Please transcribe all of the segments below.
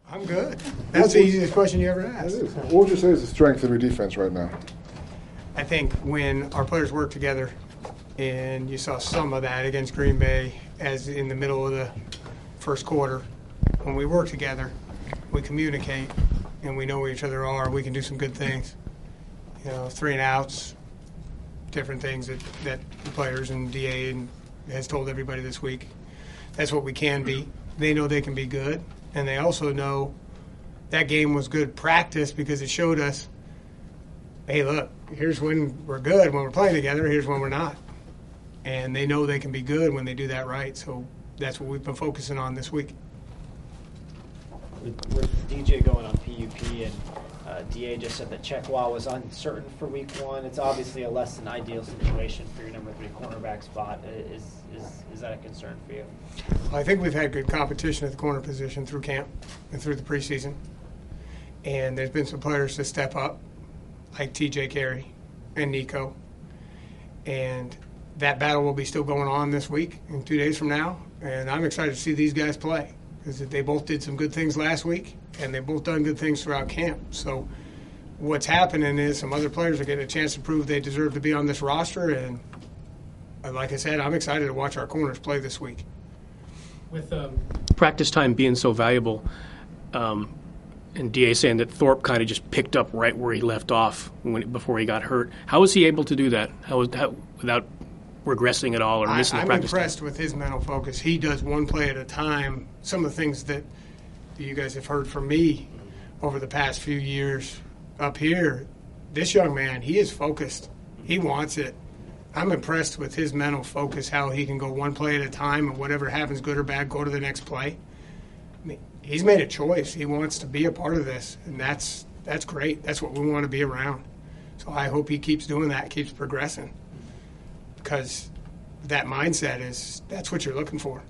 I'm good. That's the easiest question you ever asked. What would you say is the strength of your defense right now? I think when our players work together, and you saw some of that against Green Bay as in the middle of the first quarter, when we work together, we communicate, and we know where each other are, we can do some good things. 3 and outs, different things that the players and DA has told everybody this week. That's what we can be. They know they can be good, and they also know that game was good practice because it showed us, hey, look, here's when we're good, when we're playing together, here's when we're not. And they know they can be good when they do that right, so that's what we've been focusing on this week. With DJ going on PUP and DA just said that Chekwa was uncertain for week 1. It's obviously a less than ideal situation for your number 3 cornerback spot. Is that a concern for you? I think we've had good competition at the corner position through camp and through the preseason. And there's been some players to step up, like TJ Carey and Nico. And that battle will be still going on this week and 2 days from now. And I'm excited to see these guys play because they both did some good things last week and they've both done good things throughout camp. So what's happening is some other players are getting a chance to prove they deserve to be on this roster. And like I said, I'm excited to watch our corners play this week. With practice time being so valuable, and DA saying that Thorpe kind of just picked up right where he left off before he got hurt. How was he able to do that? How without regressing at all or missing the practice time? I'm impressed with his mental focus. He does one play at a time. Some of the things that you guys have heard from me over the past few years up here, this young man, he is focused. He wants it. I'm impressed with his mental focus, how he can go one play at a time and whatever happens, good or bad, go to the next play. I mean, he's made a choice. He wants to be a part of this, and that's great. That's what we want to be around. So I hope he keeps doing that, keeps progressing, because that mindset that's what you're looking for.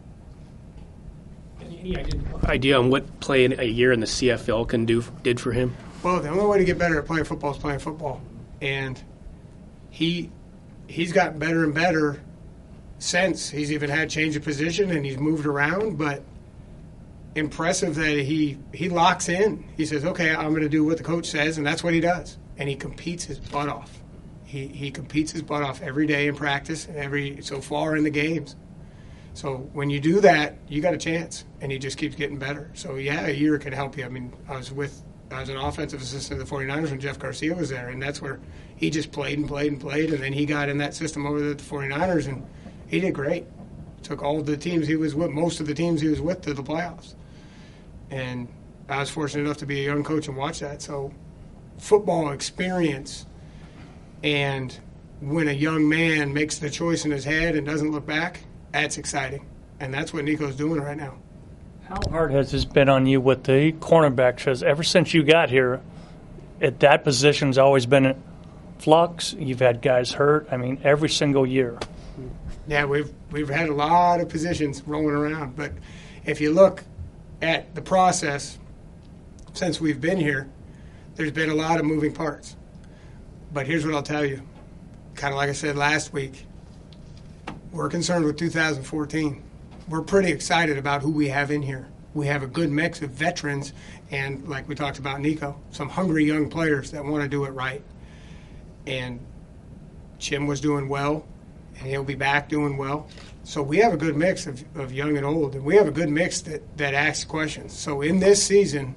Any idea on what playing a year in the CFL did for him? Well, the only way to get better at playing football is playing football, and he's gotten better and better since. He's even had change of position and he's moved around, but impressive that he locks in. He says, okay, I'm going to do what the coach says, and that's what he does. And he competes his butt off. He competes his butt off every day in practice and so far in the games. So when you do that, you got a chance, and he just keeps getting better. So, yeah, a year can help you. I mean, I was an offensive assistant of the 49ers when Jeff Garcia was there, and that's where he just played and played and played, and then he got in that system over at the 49ers, and he did great. Took all of the teams he was with, most of the teams he was with, to the playoffs. And I was fortunate enough to be a young coach and watch that. So football experience, and when a young man makes the choice in his head and doesn't look back, that's exciting. And that's what Nico's doing right now. How hard has this been on you with the cornerbacks? Because ever since you got here, at that position's always been in flux. You've had guys hurt. I mean, every single year. Yeah, we've had a lot of positions rolling around. But if you look at the process since we've been here, there's been a lot of moving parts. But here's what I'll tell you. Kind of like I said last week, we're concerned with 2014. We're pretty excited about who we have in here. We have a good mix of veterans and, like we talked about Nico, some hungry young players that want to do it right. And Chim was doing well, and he'll be back doing well. So we have a good mix of young and old, and we have a good mix that asks questions. So in this season,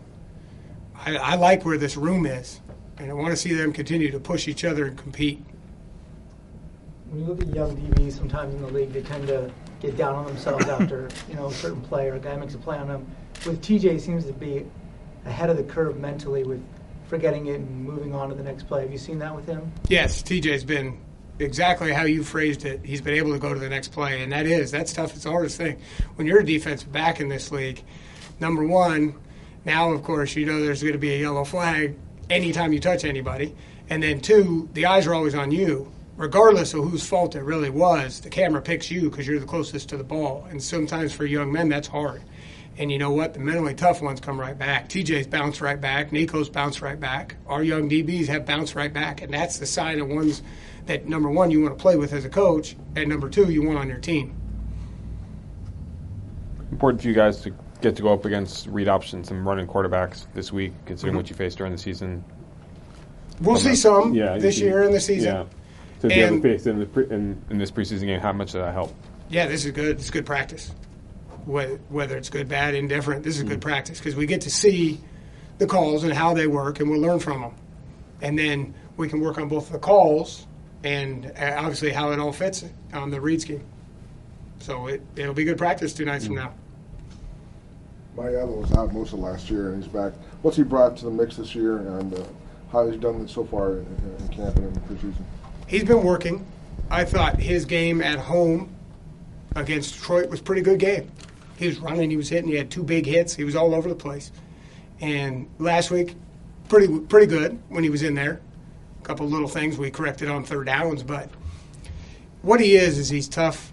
I like where this room is, and I want to see them continue to push each other and compete. When you look at young DBs sometimes in the league, they tend to get down on themselves after a certain play or a guy makes a play on them. With TJ, seems to be ahead of the curve mentally with forgetting it and moving on to the next play. Have you seen that with him? Yes, TJ's been exactly how you phrased it. He's been able to go to the next play, and that's tough. It's the hardest thing. When you're a defensive back in this league, number one, now, of course, there's going to be a yellow flag anytime you touch anybody. And then two, the eyes are always on you. Regardless of whose fault it really was, the camera picks you because you're the closest to the ball. And sometimes for young men, that's hard. And you know what? The mentally tough ones come right back. TJ's bounced right back. Nico's bounced right back. Our young DBs have bounced right back. And that's the sign of ones that, number one, you want to play with as a coach, and number two, you want on your team. Important for you guys to get to go up against read options, some running quarterbacks this week, considering what you faced during the season? We'll see some Yeah, you this see- year in the season. Yeah. So if you And- haven't faced in this preseason game, how much did that help? Yeah, this is good. It's good practice. Whether it's good, bad, indifferent, this is good practice because we get to see the calls and how they work, and we'll learn from them. And then we can work on both the calls and obviously how it all fits on the read scheme. So it'll be good practice 2 nights from now. Mayella was out most of last year, and he's back. What's he brought to the mix this year, and how has he done so far in camp and in the preseason? He's been working. I thought his game at home against Detroit was a pretty good game. He was running, he was hitting, he had 2 big hits, he was all over the place. And last week, pretty good when he was in there. A couple little things we corrected on 3rd downs, but what he is he's tough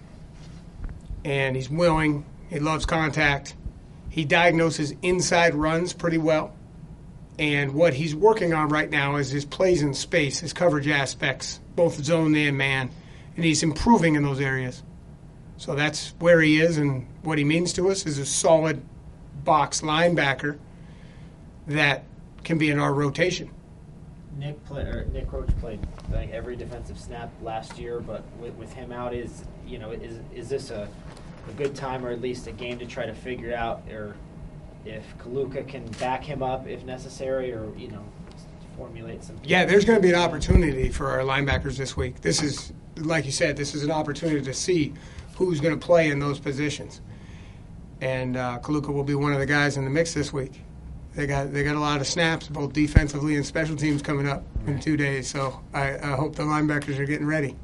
and he's willing. He loves contact. He diagnoses inside runs pretty well. And what he's working on right now is his plays in space, his coverage aspects, both zone and man, and he's improving in those areas. So that's where he is, and what he means to us is a solid box linebacker that can be in our rotation. Nick Roach played I think every defensive snap last year, but with him out, is this a good time or at least a game to try to figure out or if Kaluka can back him up if necessary, or formulate some. Yeah, there's going to be an opportunity for our linebackers this week. This is, like you said, this is an opportunity to see who's going to play in those positions. And Kaluka will be one of the guys in the mix this week. They got a lot of snaps, both defensively and special teams, coming up in 2 days. So I hope the linebackers are getting ready.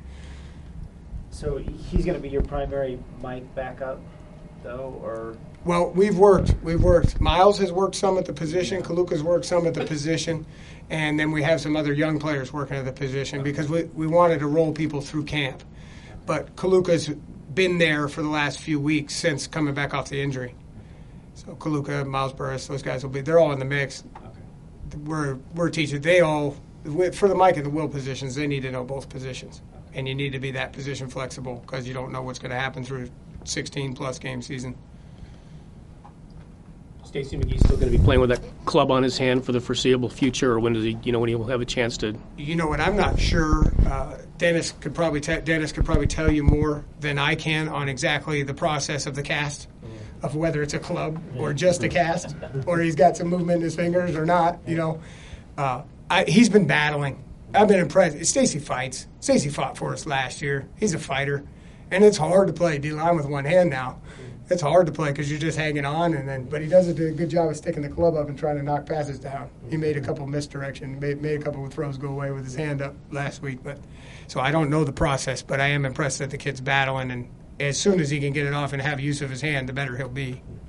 So he's going to be your primary Mike backup, though, or? Well, we've worked. Miles has worked some at the position. Kaluka's worked some at the position. And then we have some other young players working at the position because we wanted to roll people through camp. But Kaluka's been there for the last few weeks since coming back off the injury. So Kaluka, Miles Burris, those guys they're all in the mix. Okay. We're teaching. For the Mike and the Will positions, they need to know both positions. And you need to be that position flexible because you don't know what's going to happen through 16-plus game season. Stacey McGee's still going to be playing with that club on his hand for the foreseeable future, or when does he, when he will have a chance to? You know what? I'm not sure. Dennis could probably tell you more than I can on exactly the process of the cast, of whether it's a club or just a cast, or he's got some movement in his fingers or not. He's been battling. I've been impressed. Stacey fights. Stacey fought for us last year. He's a fighter, and it's hard to play D-line with one hand now. It's hard to play because you're just hanging on, but he does a good job of sticking the club up and trying to knock passes down. He made a couple misdirection, made a couple of throws go away with his hand up last week. So I don't know the process, but I am impressed that the kid's battling, and as soon as he can get it off and have use of his hand, the better he'll be.